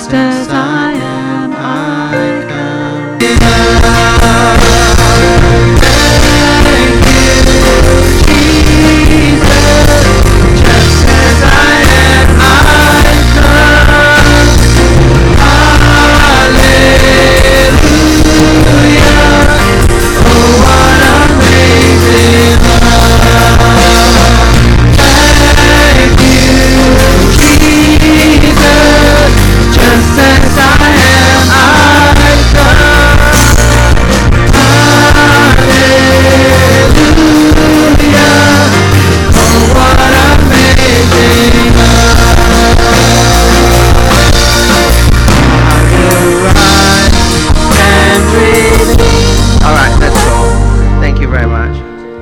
just as I am, I come. Thank you, Jesus, just as I am, I come. Hallelujah, oh what amazing love. Thank you, Jesus, just as I am, I come. Hallelujah, oh what amazing love. I will rise and breathe. All right, that's all. Thank you very much.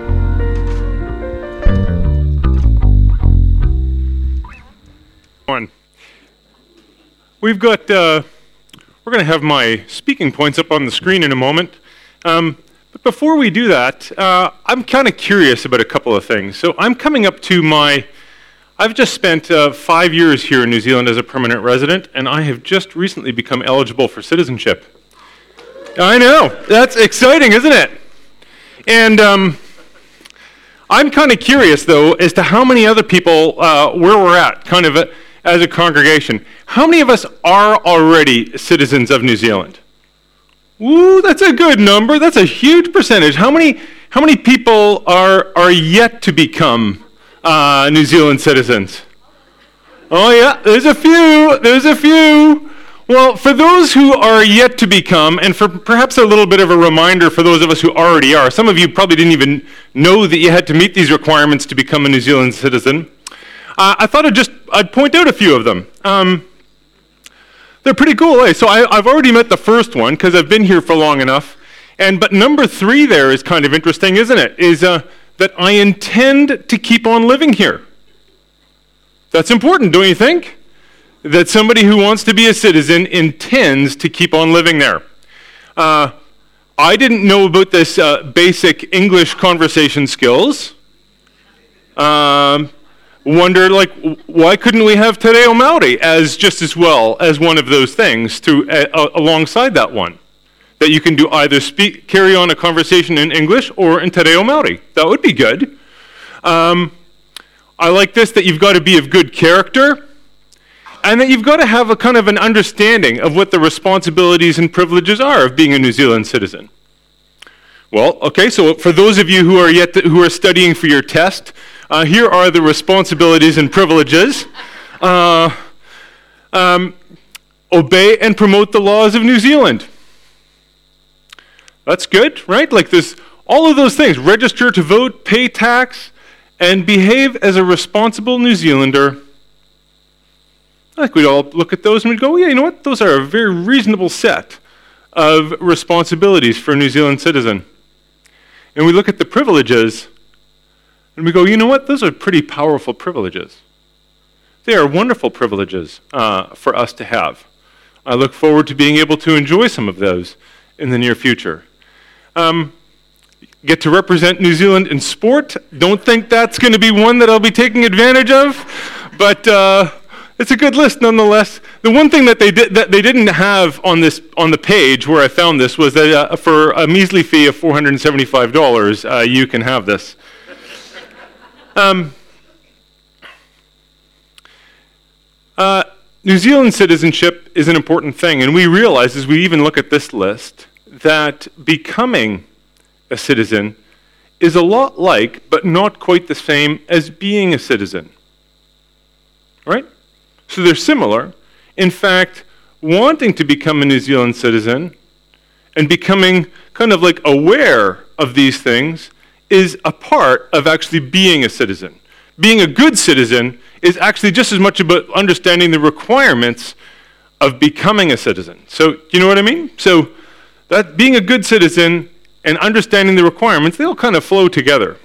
We've got, we're going to have my speaking points up on the screen in a moment. But before we do that, I'm kind of curious about a couple of things. So I'm coming up to I've just spent 5 years here in New Zealand as a permanent resident, and I have just recently become eligible for citizenship. I know, that's exciting, isn't it? And I'm kind of curious, though, as to how many other people, where we're at, kind of as a congregation. How many of us are already citizens of New Zealand? Woo, that's a good number. That's a huge percentage. How many people are yet to become New Zealand citizens? Oh yeah, there's a few. Well, for those who are yet to become, and for perhaps a little bit of a reminder for those of us who already are, some of you probably didn't even know that you had to meet these requirements to become a New Zealand citizen. I thought I'd point out a few of them. They're pretty cool, eh? So I've already met the first one because I've been here for long enough. But number 3 there is kind of interesting, isn't it? Is that I intend to keep on living here. That's important, don't you think? That somebody who wants to be a citizen intends to keep on living there. I didn't know about this basic English conversation skills. Wonder, like, why couldn't we have Te Reo Māori as just as well as one of those things to alongside that one? That you can do either carry on a conversation in English or in Te Reo Māori. That would be good. I like this, that you've got to be of good character, and that you've got to have a kind of an understanding of what the responsibilities and privileges are of being a New Zealand citizen. Well, okay, so for those of you who are who are studying for your test, here are the responsibilities and privileges. Obey and promote the laws of New Zealand. That's good, right? Like this, all of those things. Register to vote, pay tax, and behave as a responsible New Zealander. I think we'd all look at those and we'd go, yeah, you know what? Those are a very reasonable set of responsibilities for a New Zealand citizen. And we look at the privileges and we go, you know what? Those are pretty powerful privileges. They are wonderful privileges for us to have. I look forward to being able to enjoy some of those in the near future. Get to represent New Zealand in sport. Don't think that's going to be one that I'll be taking advantage of, but it's a good list nonetheless. The one thing that they didn't have on the page where I found this was that for a measly fee of $475, you can have this. New Zealand citizenship is an important thing, and we realize as we even look at this list that becoming a citizen is a lot like, but not quite the same as being a citizen. Right? So they're similar. In fact, wanting to become a New Zealand citizen and becoming kind of like aware of these things is a part of actually being a citizen. Being a good citizen is actually just as much about understanding the requirements of becoming a citizen. So, you know what I mean? So, that being a good citizen and understanding the requirements, they all kind of flow together.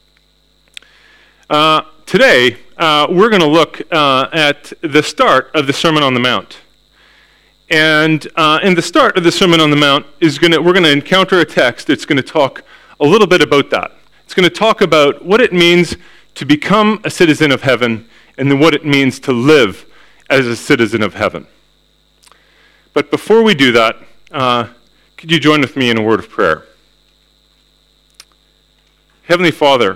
Today, we're going to look at the start of the Sermon on the Mount. And in the start of the Sermon on the Mount, we're going to encounter a text that's going to talk a little bit about that. It's going to talk about what it means to become a citizen of heaven and then what it means to live as a citizen of heaven. But before we do that, could you join with me in a word of prayer? Heavenly Father,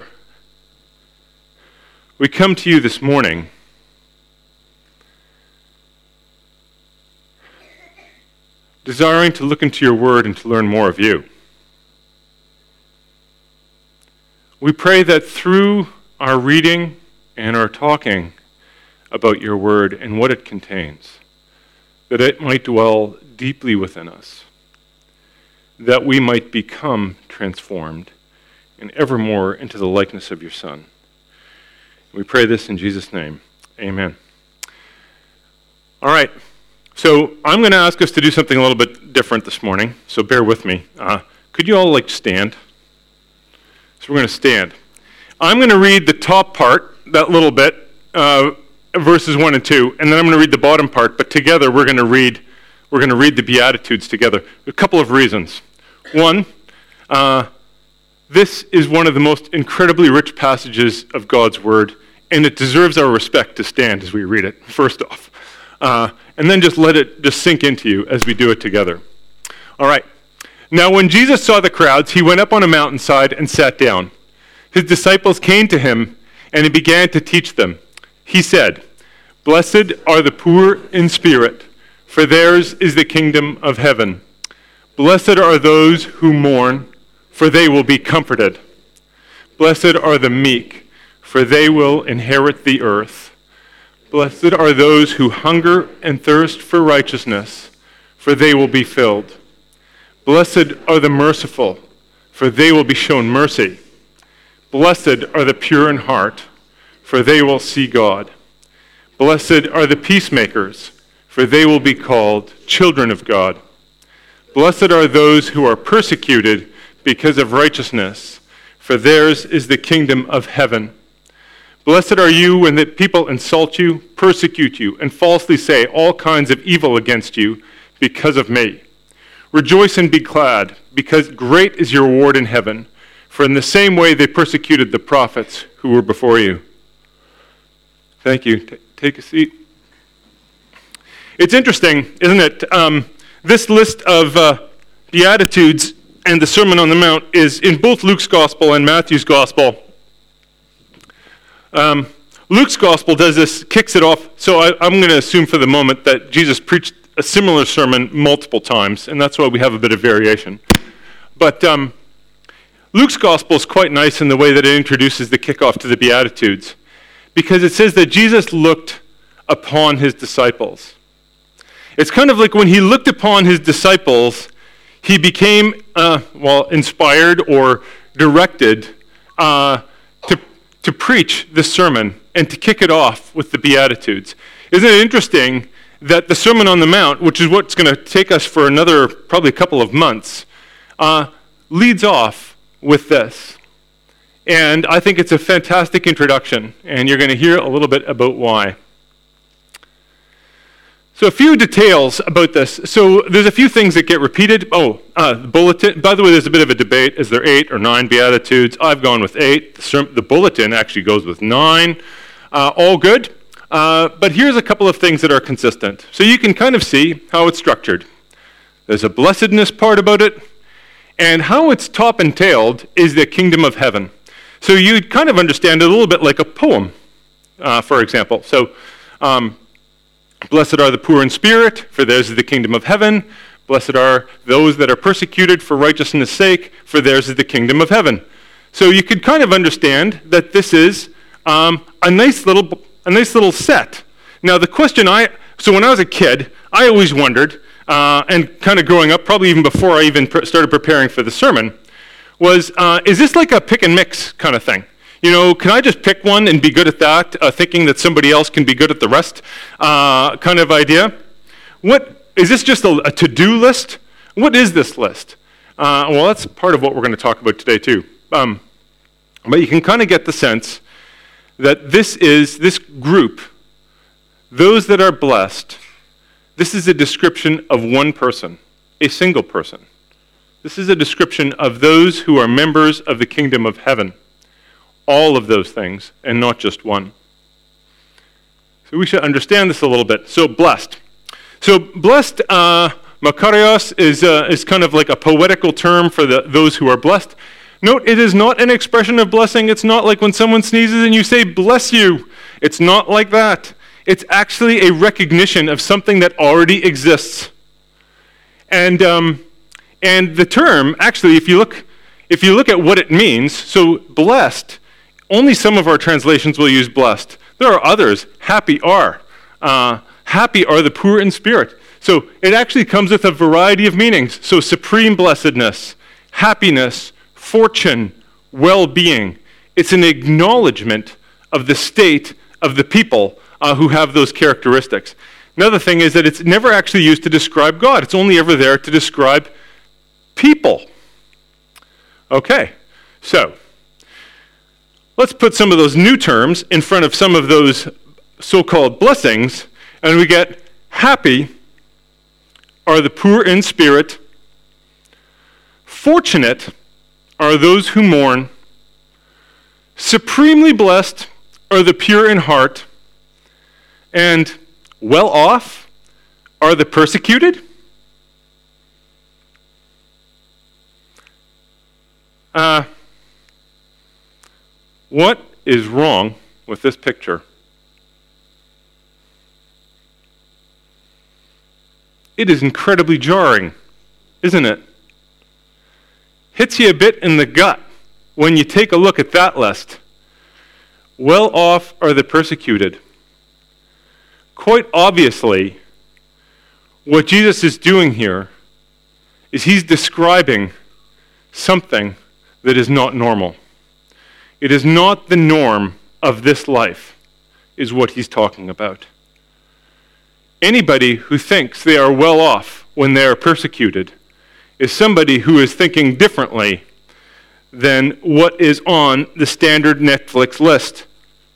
we come to you this morning desiring to look into your word and to learn more of you. We pray that through our reading and our talking about your word and what it contains, that it might dwell deeply within us, that we might become transformed and evermore into the likeness of your Son. We pray this in Jesus' name. Amen. All right. So I'm going to ask us to do something a little bit different this morning, so bear with me. Could you all stand? So we're going to stand. I'm going to read the top part, that little bit, verses 1 and 2, and then I'm going to read the bottom part, but together we're going to read the Beatitudes together. A couple of reasons. One, this is one of the most incredibly rich passages of God's Word, and it deserves our respect to stand as we read it, first off. And then just let it just sink into you as we do it together. All right. Now when Jesus saw the crowds, he went up on a mountainside and sat down. His disciples came to him, and he began to teach them. He said, "Blessed are the poor in spirit, for theirs is the kingdom of heaven. Blessed are those who mourn, for they will be comforted. Blessed are the meek, for they will inherit the earth. Blessed are those who hunger and thirst for righteousness, for they will be filled. Blessed are the merciful, for they will be shown mercy. Blessed are the pure in heart, for they will see God. Blessed are the peacemakers, for they will be called children of God. Blessed are those who are persecuted because of righteousness, for theirs is the kingdom of heaven. Blessed are you when the people insult you, persecute you, and falsely say all kinds of evil against you because of me. Rejoice and be glad, because great is your reward in heaven, for in the same way they persecuted the prophets who were before you." Thank you. Take a seat. It's interesting, isn't it? This list of Beatitudes and the Sermon on the Mount is in both Luke's Gospel and Matthew's Gospel. Luke's Gospel does this, kicks it off, so I'm going to assume for the moment that Jesus preached a similar sermon multiple times, and that's why we have a bit of variation. But Luke's Gospel is quite nice in the way that it introduces the kickoff to the Beatitudes, because it says that Jesus looked upon his disciples. It's kind of like when he looked upon his disciples, he became, inspired or directed to preach this sermon and to kick it off with the Beatitudes. Isn't it interesting that the Sermon on the Mount, which is what's going to take us for another probably a couple of months, leads off with this. And I think it's a fantastic introduction, and you're going to hear a little bit about why. So a few details about this. So there's a few things that get repeated. The bulletin. By the way, there's a bit of a debate. Is there 8 or 9 Beatitudes? I've gone with 8. The bulletin actually goes with 9. All good. But here's a couple of things that are consistent. So you can kind of see how it's structured. There's a blessedness part about it. And how it's top and tailed is the kingdom of heaven. So you kind of understand it a little bit like a poem, for example. So, blessed are the poor in spirit, for theirs is the kingdom of heaven. Blessed are those that are persecuted for righteousness' sake, for theirs is the kingdom of heaven. So you could kind of understand that this is a nice little set. Now the question so when I was a kid, I always wondered, and kind of growing up, probably even before I even started preparing for the sermon, was is this like a pick and mix kind of thing? You know, can I just pick one and be good at that, thinking that somebody else can be good at the rest kind of idea? What is this just a to-do list? What is this list? Well, that's part of what we're going to talk about today too. But you can kind of get the sense that this group, those that are blessed, this is a description of one person, a single person. This is a description of those who are members of the kingdom of heaven. All of those things, and not just one. So we should understand this a little bit. So blessed. So blessed, makarios, is kind of like a poetical term for those who are blessed. Note, it is not an expression of blessing. It's not like when someone sneezes and you say, bless you. It's not like that. It's actually a recognition of something that already exists. And the term, actually, if you look at what it means, so blessed, only some of our translations will use blessed. There are others. Happy are the poor in spirit. So it actually comes with a variety of meanings. So supreme blessedness, happiness, fortune, well-being. It's an acknowledgement of the state of the people who have those characteristics. Another thing is that it's never actually used to describe God. It's only ever there to describe people. Okay, so let's put some of those new terms in front of some of those so-called blessings, and we get happy are the poor in spirit, fortunate are those who mourn, supremely blessed are the pure in heart, and well off are the persecuted. What is wrong with this picture? It is incredibly jarring, isn't it? Hits you a bit in the gut when you take a look at that list. Well off are the persecuted. Quite obviously, what Jesus is doing here is he's describing something that is not normal. It is not the norm of this life, is what he's talking about. Anybody who thinks they are well off when they are persecuted is somebody who is thinking differently than what is on the standard Netflix list.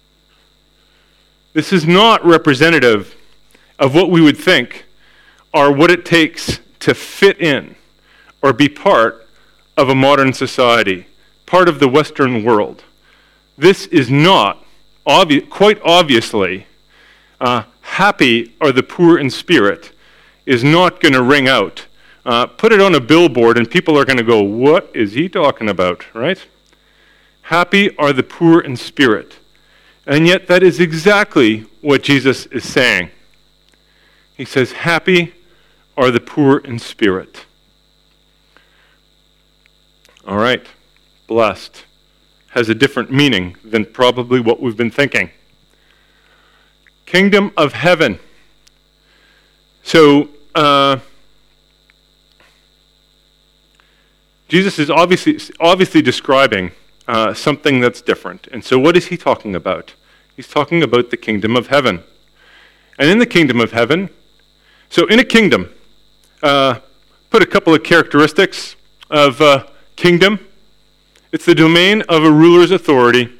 This is not representative of what we would think are what it takes to fit in or be part of a modern society, part of the Western world. This is not, quite obviously, happy are the poor in spirit is not going to ring out. Put it on a billboard and people are going to go, what is he talking about, right? Happy are the poor in spirit. And yet that is exactly what Jesus is saying. He says, happy are the poor in spirit. All right, blessed has a different meaning than probably what we've been thinking. Kingdom of heaven. So, Jesus is obviously describing something that's different. And so what is he talking about? He's talking about the kingdom of heaven. And in the kingdom of heaven, so in a kingdom, put a couple of characteristics of kingdom. It's the domain of a ruler's authority.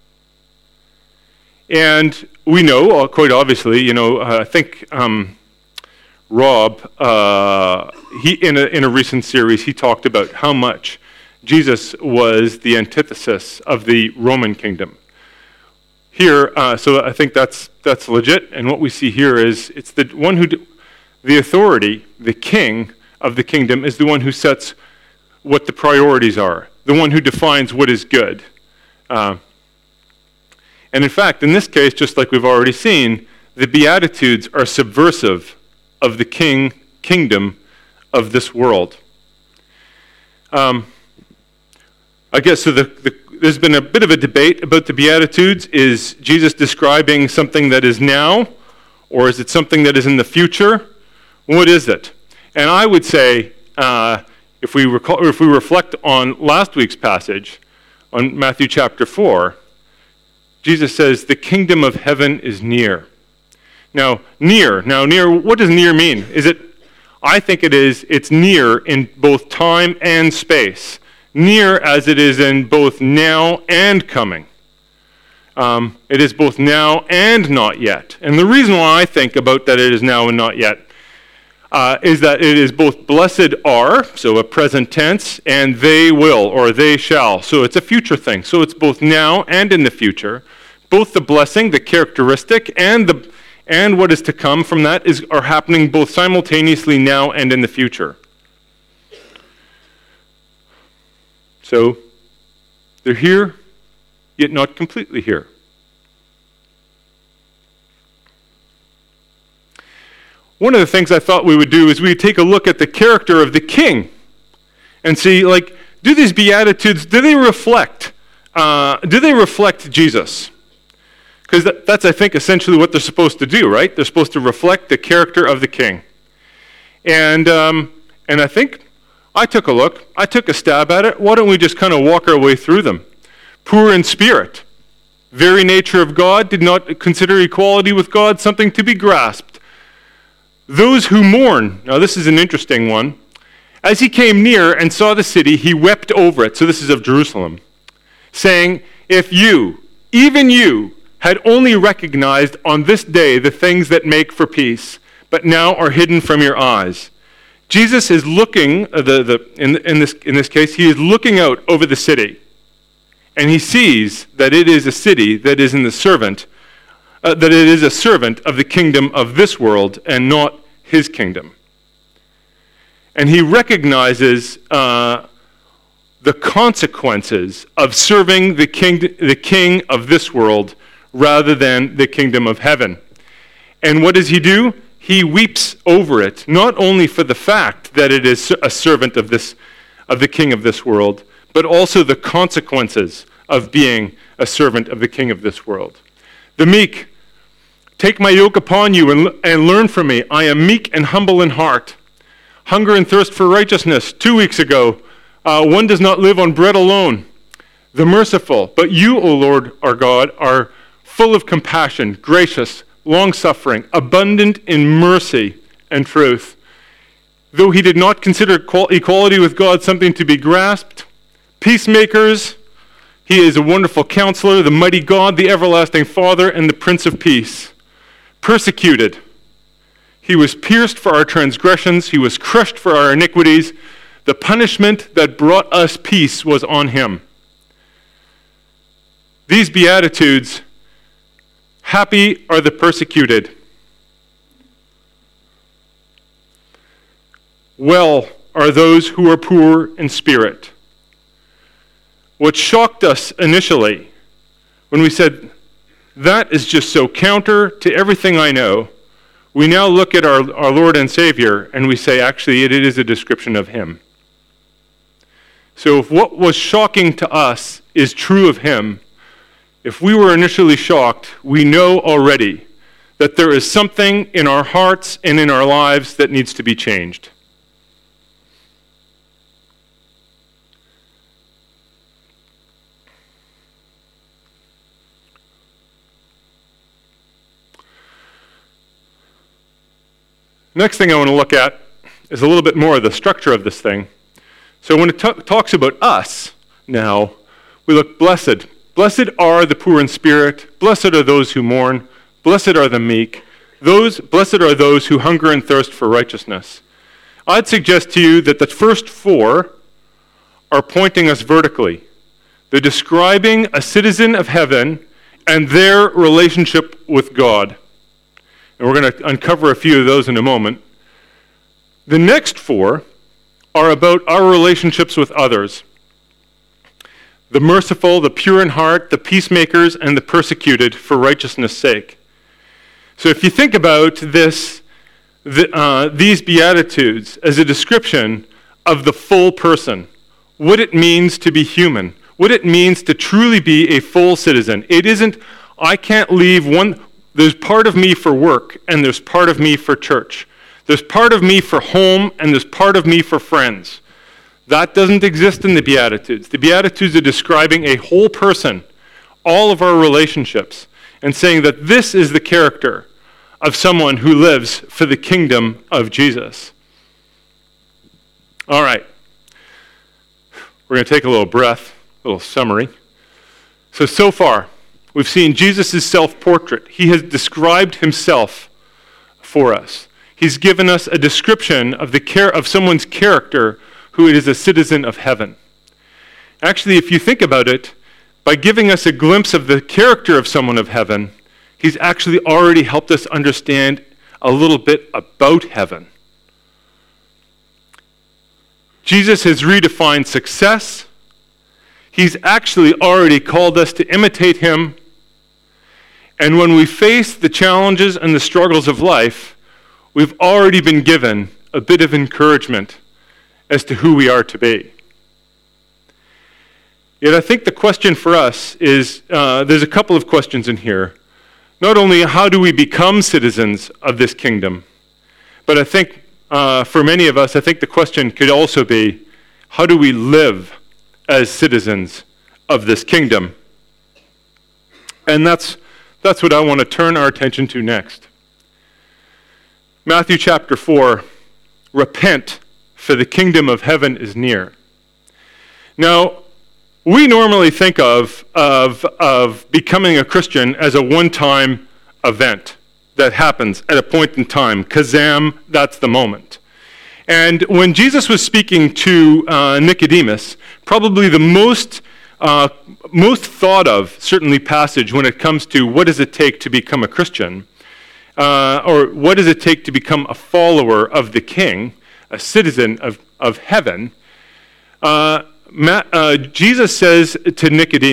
And we know, quite obviously, I think Rob, he in a recent series, he talked about how much Jesus was the antithesis of the Roman kingdom. Here, so I think that's legit. And what we see here is it's the one the authority, the king of the kingdom, is the one who sets what the priorities are, the one who defines what is good. And in fact, in this case, just like we've already seen, the Beatitudes are subversive of the kingdom of this world. I guess so. There's been a bit of a debate about the Beatitudes. Is Jesus describing something that is now, or is it something that is in the future? What is it? And I would say, if we reflect on last week's passage, on Matthew chapter 4, Jesus says, the kingdom of heaven is near. Now, near, what does near mean? I think it's near in both time and space. Near as it is in both now and coming. It is both now and not yet. And the reason why I think about that it is now and not yet is that it is both blessed are, so a present tense, and they will, or they shall. So it's a future thing. So it's both now and in the future. Both the blessing, the characteristic, and and what is to come from that are happening both simultaneously now and in the future. So, they're here, yet not completely here. One of the things I thought we would do is we'd take a look at the character of the king and see, do these Beatitudes, do they reflect Jesus? Because that's, I think, essentially what they're supposed to do, right? They're supposed to reflect the character of the king. And I think I took a look. I took a stab at it. Why don't we just kind of walk our way through them? Poor in spirit. Very nature of God, did not consider equality with God something to be grasped. Those who mourn. Now this is an interesting one. As he came near and saw the city, he wept over it. So this is of Jerusalem. Saying, if you, even you, had only recognized on this day the things that make for peace, but now are hidden from your eyes. Jesus is looking, in this case, he is looking out over the city, and he sees that it is a city that is in the servant, that it is a servant of the kingdom of this world and not his kingdom. And he recognizes the consequences of serving the king of this world rather than the kingdom of heaven. And what does he do? He weeps over it, not only for the fact that it is a servant of the king of this world, but also the consequences of being a servant of the king of this world. The meek, take my yoke upon you and learn from me. I am meek and humble in heart. Hunger and thirst for righteousness. 2 weeks ago, one does not live on bread alone. The merciful, but you, O Lord our God, are full of compassion, gracious, long-suffering, abundant in mercy and truth. Though he did not consider equality with God something to be grasped, peacemakers, he is a wonderful counselor, the mighty God, the everlasting Father, and the Prince of Peace. Persecuted, he was pierced for our transgressions, he was crushed for our iniquities. The punishment that brought us peace was on him. These Beatitudes, happy are the persecuted. Well are those who are poor in spirit. What shocked us initially when we said, that is just so counter to everything I know, we now look at our Lord and Savior and we say, actually, it is a description of him. So if what was shocking to us is true of him, if we were initially shocked, we know already that there is something in our hearts and in our lives that needs to be changed. Next thing I want to look at is a little bit more of the structure of this thing. So when it talks about us now, we look blessed. Blessed are the poor in spirit. Blessed are those who mourn. Blessed are the meek. Blessed are those who hunger and thirst for righteousness. I'd suggest to you that the first four are pointing us vertically. They're describing a citizen of heaven and their relationship with God. And we're going to uncover a few of those in a moment. The next four are about our relationships with others. The merciful, the pure in heart, the peacemakers, and the persecuted for righteousness' sake. So if you think about these Beatitudes as a description of the full person, what it means to be human, what it means to truly be a full citizen. It isn't, I can't leave one. There's part of me for work, and there's part of me for church. There's part of me for home, and there's part of me for friends. That doesn't exist in the Beatitudes. The Beatitudes are describing a whole person, all of our relationships, and saying that this is the character of someone who lives for the kingdom of Jesus. All right. We're going to take a little breath, a little summary. So far, we've seen Jesus' self-portrait. He has described himself for us. He's given us a description of of someone's character who is a citizen of heaven. Actually, if you think about it, by giving us a glimpse of the character of someone of heaven, He's actually already helped us understand a little bit about heaven. Jesus has redefined success. He's actually already called us to imitate him. And when we face the challenges and the struggles of life, we've already been given a bit of encouragement as to who we are to be. Yet I think the question for us is, there's a couple of questions in here. Not only how do we become citizens of this kingdom, but I think for many of us, I think the question could also be, how do we live as citizens of this kingdom? And that's what I want to turn our attention to next. Matthew chapter 4, repent, for the kingdom of heaven is near. Now, we normally think of becoming a Christian as a one-time event that happens at a point in time. Kazam, that's the moment. And when Jesus was speaking to Nicodemus, probably the most thought of, certainly, passage when it comes to what does it take to become a Christian, or what does it take to become a follower of the King, a citizen of heaven, Jesus says to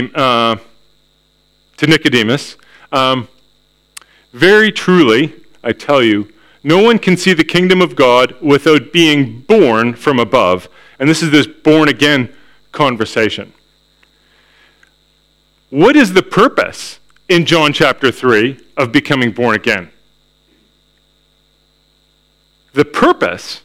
Nicodemus, very truly, I tell you, no one can see the kingdom of God without being born from above. And this is this born again conversation. What is the purpose in John chapter 3 of becoming born again? The purpose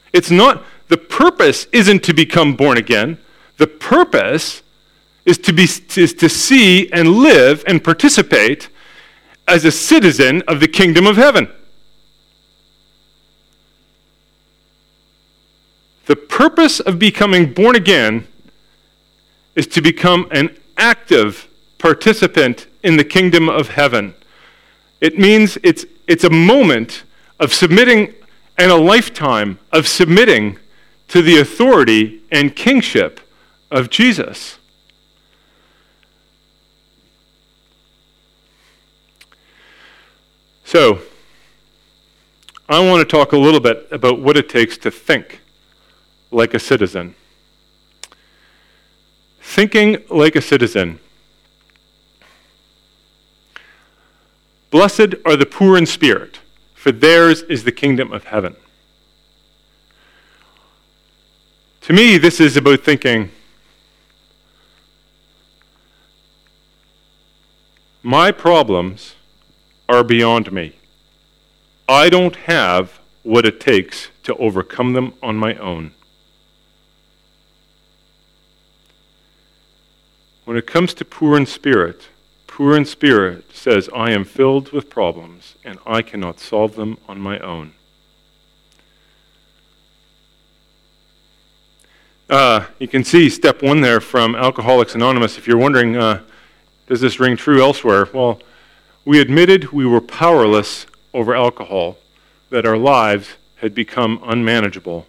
isn't to become born again. The purpose is to see and live and participate as a citizen of the kingdom of heaven. The purpose of becoming born again is to become an active participant in the kingdom of heaven. It means it's a moment of submitting and a lifetime of submitting to the authority and kingship of Jesus. So, I want to talk a little bit about what it takes to think like a citizen. Thinking like a citizen. Blessed are the poor in spirit, for theirs is the kingdom of heaven. To me, this is about thinking, my problems are beyond me. I don't have what it takes to overcome them on my own. When it comes to poor in spirit says, I am filled with problems and I cannot solve them on my own. You can see step 1 there from Alcoholics Anonymous. If you're wondering, does this ring true elsewhere? Well, we admitted we were powerless over alcohol, that our lives had become unmanageable.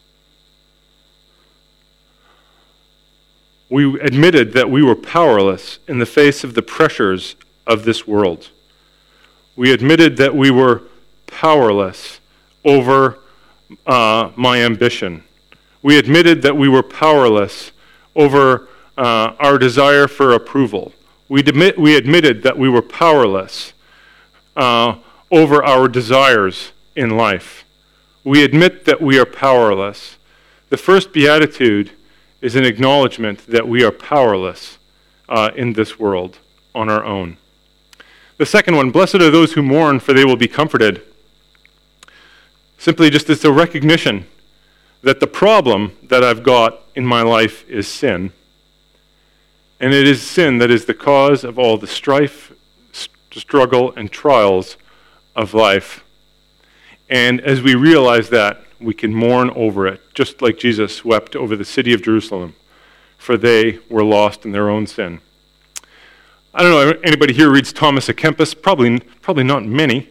We admitted that we were powerless in the face of the pressures of this world. We admitted that we were powerless over my ambition. We admitted that we were powerless over our desire for approval. We admitted that we were powerless over our desires in life. We admit that we are powerless. The first beatitude is an acknowledgement that we are powerless in this world on our own. The second one, blessed are those who mourn, for they will be comforted. Simply just as a recognition that the problem that I've got in my life is sin. And it is sin that is the cause of all the strife, struggle, and trials of life. And as we realize that, we can mourn over it, just like Jesus wept over the city of Jerusalem, for they were lost in their own sin. I don't know, anybody here reads Thomas à Kempis? Probably not many.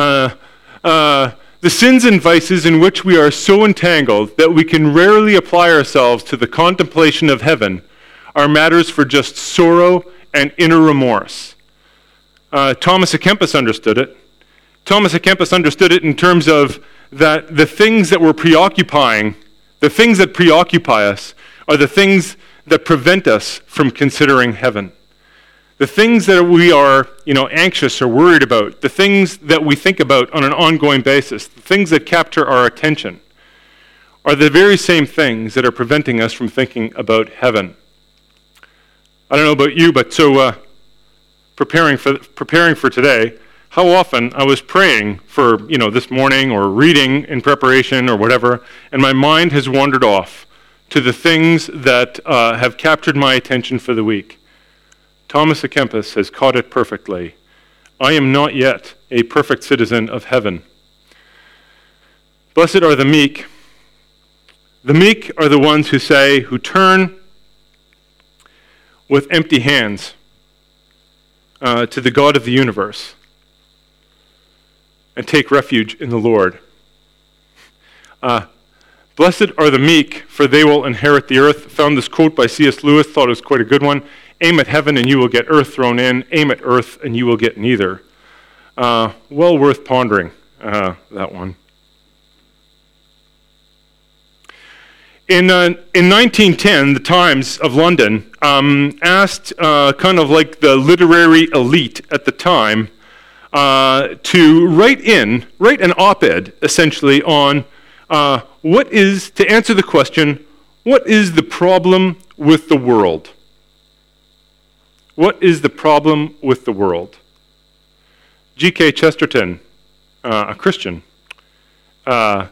The sins and vices in which we are so entangled that we can rarely apply ourselves to the contemplation of heaven are matters for just sorrow and inner remorse. Thomas à Kempis understood it. Thomas à Kempis understood it in terms of that the things that we're preoccupying, the things that preoccupy us, are the things that prevent us from considering heaven. The things that we are, anxious or worried about, the things that we think about on an ongoing basis, the things that capture our attention, are the very same things that are preventing us from thinking about heaven. I don't know about you, but so preparing for today, how often I was praying for, this morning or reading in preparation or whatever, and my mind has wandered off to the things that have captured my attention for the week. Thomas à Kempis has caught it perfectly. I am not yet a perfect citizen of heaven. Blessed are the meek. The meek are the ones who turn with empty hands to the God of the universe and take refuge in the Lord. Blessed are the meek, for they will inherit the earth. Found this quote by C.S. Lewis, thought it was quite a good one. Aim at heaven and you will get earth thrown in. Aim at earth and you will get neither. Well worth pondering, that one. In 1910, the Times of London asked kind of like the literary elite at the time to write an op-ed essentially on to answer the question, what is the problem with the world? What is the problem with the world? G.K. Chesterton, a Christian, I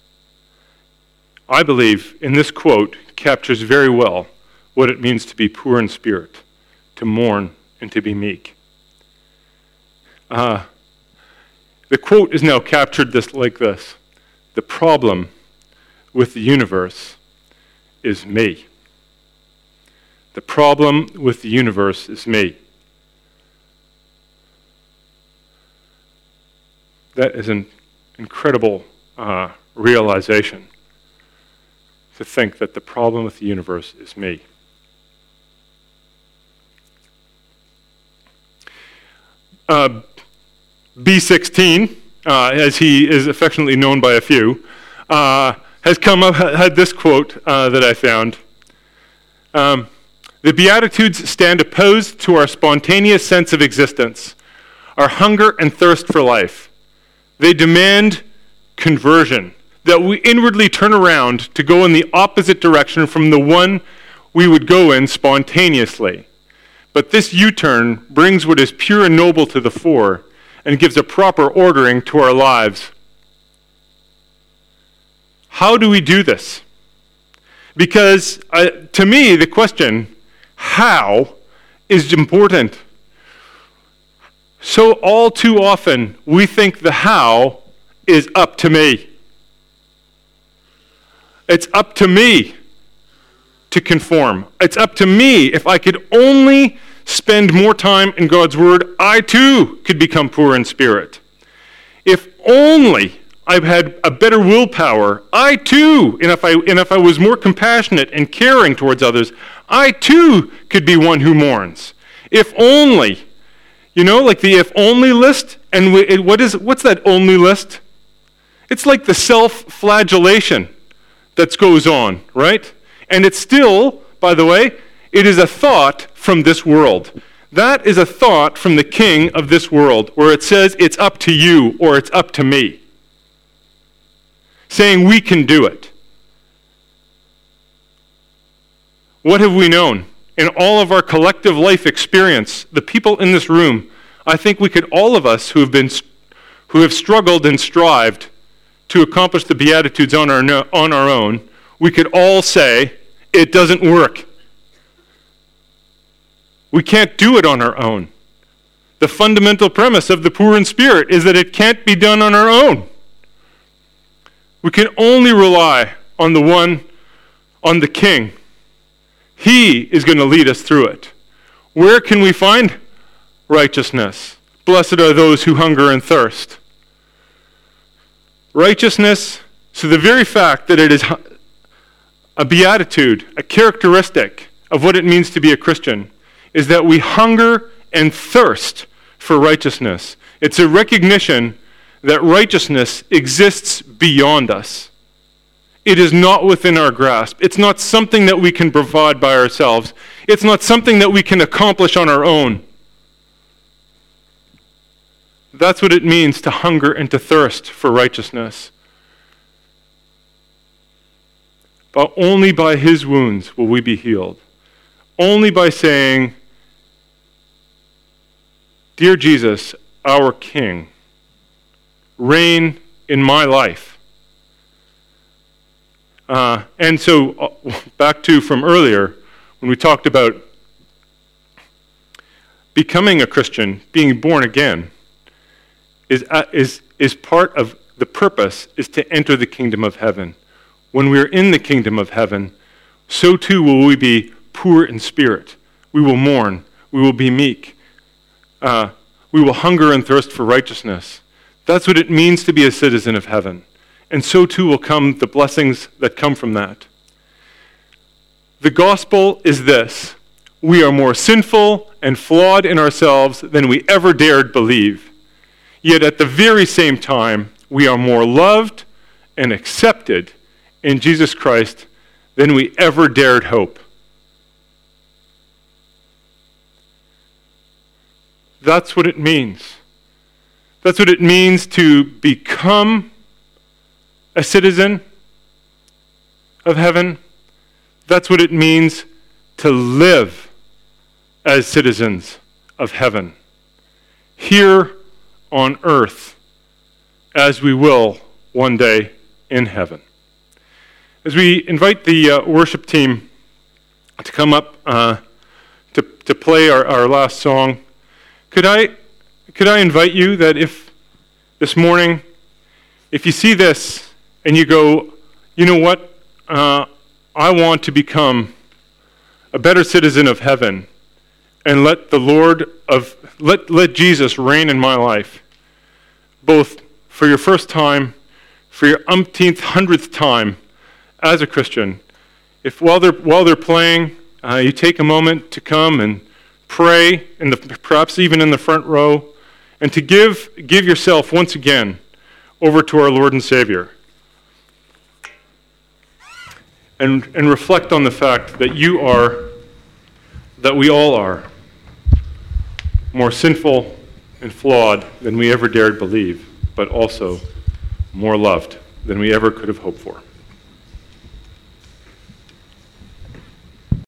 believe in this quote captures very well what it means to be poor in spirit, to mourn, and to be meek. The quote is now captured like this: the problem with the universe is me. The problem with the universe is me. That is an incredible realization, to think that the problem with the universe is me. B16, as he is affectionately known by a few, had this quote that I found. The Beatitudes stand opposed to our spontaneous sense of existence, our hunger and thirst for life. They demand conversion, that we inwardly turn around to go in the opposite direction from the one we would go in spontaneously. But this U-turn brings what is pure and noble to the fore and gives a proper ordering to our lives. How do we do this? Because to me, the question, how, is important. So all too often, we think the how is up to me. It's up to me to conform. It's up to me. If I could only spend more time in God's Word, I too could become poor in spirit. If only I had a better willpower, I too, and if I was more compassionate and caring towards others, I too could be one who mourns. If only, like the if only list, and what's that only list? It's like the self-flagellation that goes on, right? And it's still, by the way, it is a thought from this world. That is a thought from the king of this world, where it says it's up to you or it's up to me. Saying we can do it. What have we known? In all of our collective life experience, the people in this room, I think we could, all of us who have struggled and strived to accomplish the Beatitudes on our own, we could all say, it doesn't work. We can't do it on our own. The fundamental premise of the poor in spirit is that it can't be done on our own. We can only rely on the King. He is going to lead us through it. Where can we find righteousness? Blessed are those who hunger and thirst. Righteousness, so the very fact that it is a beatitude, a characteristic of what it means to be a Christian, is that we hunger and thirst for righteousness. It's a recognition that righteousness exists beyond us. It is not within our grasp. It's not something that we can provide by ourselves. It's not something that we can accomplish on our own. That's what it means to hunger and to thirst for righteousness. But only by his wounds will we be healed. Only by saying, "Dear Jesus, our King, reign in my life." And so, back to from earlier, when we talked about becoming a Christian, being born again, is part of the purpose is to enter the kingdom of heaven. When we're in the kingdom of heaven, so too will we be poor in spirit. We will mourn. We will be meek. We will hunger and thirst for righteousness. That's what it means to be a citizen of heaven. And so too will come the blessings that come from that. The gospel is this: we are more sinful and flawed in ourselves than we ever dared believe. Yet at the very same time, we are more loved and accepted in Jesus Christ than we ever dared hope. That's what it means. That's what it means to become a citizen of heaven. That's what it means to live as citizens of heaven, here on earth, as we will one day in heaven. As we invite the worship team to come up to play our last song, could I invite you that if this morning, if you see this and you go, you know what, I want to become a better citizen of heaven and let Jesus reign in my life, both for your first time, for your umpteenth, hundredth time as a Christian. If while they're playing, you take a moment to come and pray, perhaps even in the front row, and to give yourself once again over to our Lord and Savior. And reflect on the fact that we all are more sinful and flawed than we ever dared believe, but also more loved than we ever could have hoped for.